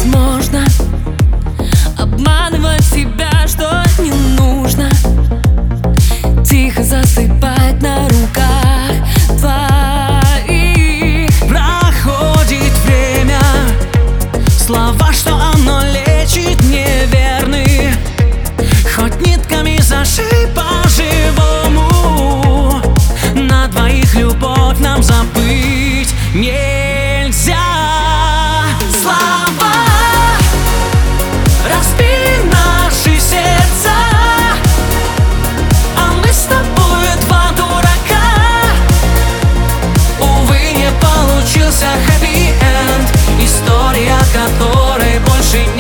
невозможно обманывать себя, что не нужно тихо засыпать на руках твоих. Проходит время, слова, что оно лечит, неверны. Хоть нитками зашей по-живому, на двоих любовь нам забыть нельзя. Слова разбили наши сердца, а мы с тобой два дурака. Увы, не получился хэппи-энд, история которой больше нет.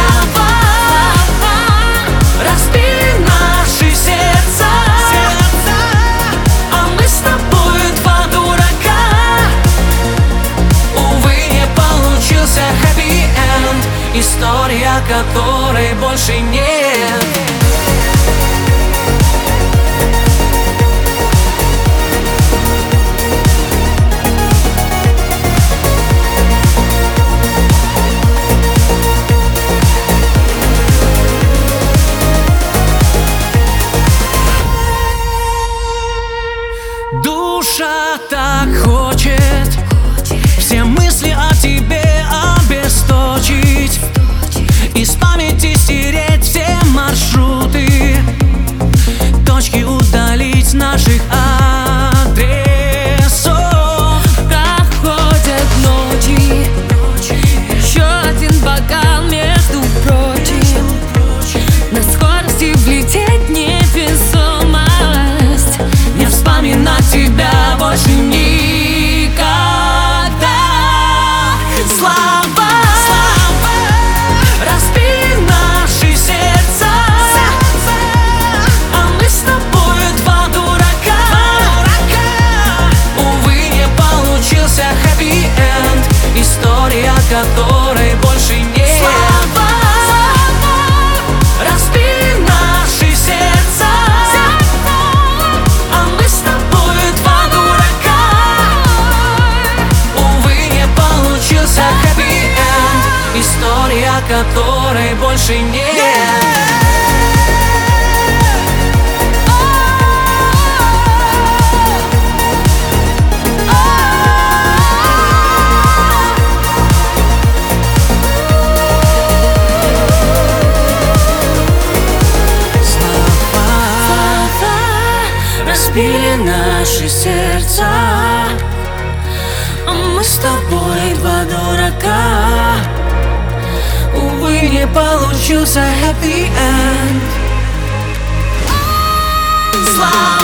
История которой больше нет. Душа так хочет все мысли о тебе обесточить, из памяти стереть все маршруты, точки удалить с наших адресов. Проходят ночи, еще один бокал, между прочим, на скорости влететь невесомость, не вспоминать тебя больше никогда. Слова разбили наши сердца, а мы с тобой два дурака. Увы, не получился хэппи-энд, история которой больше нет. Разбили наши сердца, а мы с тобой два дурака. Увы, не получился хэппи-энд, история которой больше нет. Разбили наши сердца, а мы с тобой два дурака. Увы, не получился хэппи-энд.